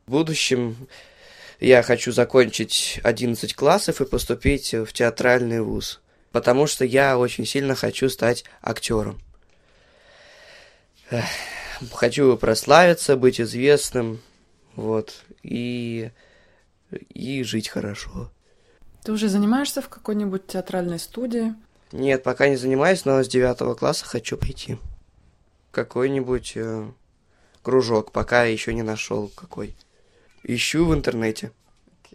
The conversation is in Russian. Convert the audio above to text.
В будущем я хочу закончить 11 классов и поступить в театральный вуз, потому что я очень сильно хочу стать актером. Хочу прославиться, быть известным, вот, и жить хорошо. Ты уже занимаешься в какой-нибудь театральной студии? Нет, пока не занимаюсь, но с 9 класса хочу пойти. Какой-нибудь кружок, пока еще не нашел какой. Ищу в интернете.